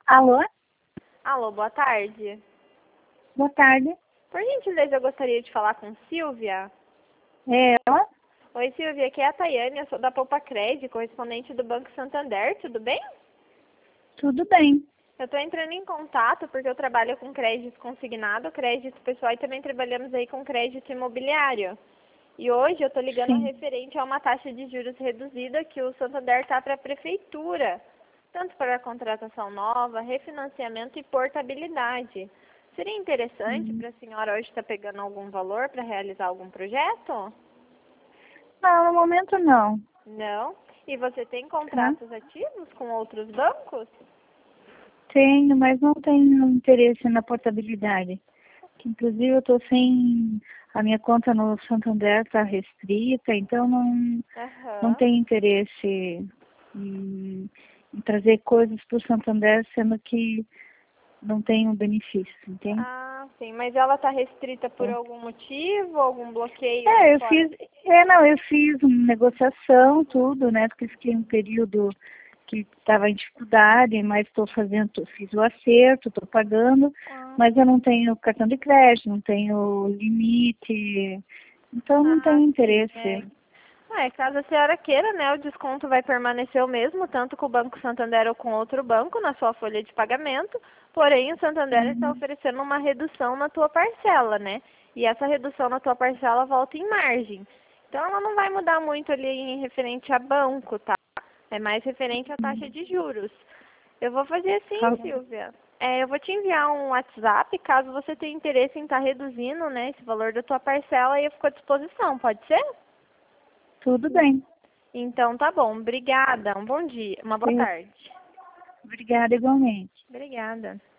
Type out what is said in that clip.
Alô? Alô, boa tarde. Boa tarde. Por gentileza, eu gostaria de falar com Silvia. É ela? Oi, Silvia, aqui é a Tayane, eu sou da Poupa Cred, correspondente do Banco Santander, tudo bem? Tudo bem. Eu estou entrando em contato porque eu trabalho com crédito consignado, crédito pessoal e também trabalhamos aí com crédito imobiliário. E hoje eu estou ligando Sim. referente a uma taxa de juros reduzida que o Santander está para a prefeitura, tanto para a contratação nova, refinanciamento e portabilidade. Seria interessante para a senhora hoje estar pegando algum valor para realizar algum projeto? Não, no momento não. Não? E você tem Tá? contratos ativos com outros bancos? Tenho, mas não tenho interesse na portabilidade. Que, inclusive eu estou sem. A minha conta no Santander está restrita, então não Aham. tenho interesse em trazer coisas para o Santander, sendo que não tem um benefício, entende? Ah, sim. Mas ela está restrita por algum motivo, algum bloqueio É, eu fora? fiz, eu fiz uma negociação, tudo, né? Porque fiquei um período que estava em dificuldade, mas estou fazendo, fiz o acerto, estou pagando, Ah, mas eu não tenho cartão de crédito, não tenho limite, então não ah, tenho sim. É. interesse. Caso a senhora queira, né, o desconto vai permanecer o mesmo, tanto com o Banco Santander ou com outro banco, na sua folha de pagamento. Porém, o Santander está Uhum. oferecendo uma redução na tua parcela, né? E essa redução na tua parcela volta em margem. Então, ela não vai mudar muito ali em referente a banco, tá? É mais referente à taxa de juros. Eu vou fazer assim, Fala- Silvia. Eu vou te enviar um WhatsApp, caso você tenha interesse em estar reduzindo, né, esse valor da tua parcela, e eu fico à disposição, pode ser? Tudo bem. Então tá bom. Obrigada. Um bom dia. Uma boa tarde. Obrigada igualmente. Obrigada.